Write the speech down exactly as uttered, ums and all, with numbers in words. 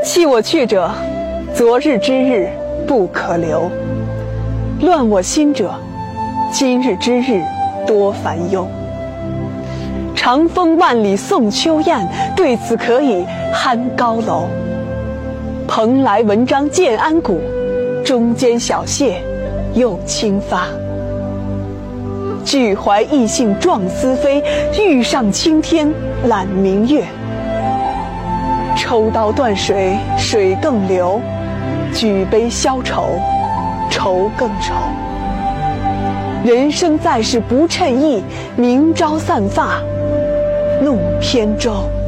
弃我去者，昨日之日不可留；乱我心者，今日之日多烦忧。长风万里送秋雁，对此可以酣高楼。蓬莱文章建安骨，中间小谢又清发。俱怀逸兴壮思飞，欲上青天揽明月。抽刀断水水更流，举杯消愁愁更愁。人生在世不称意，明朝散发弄扁舟。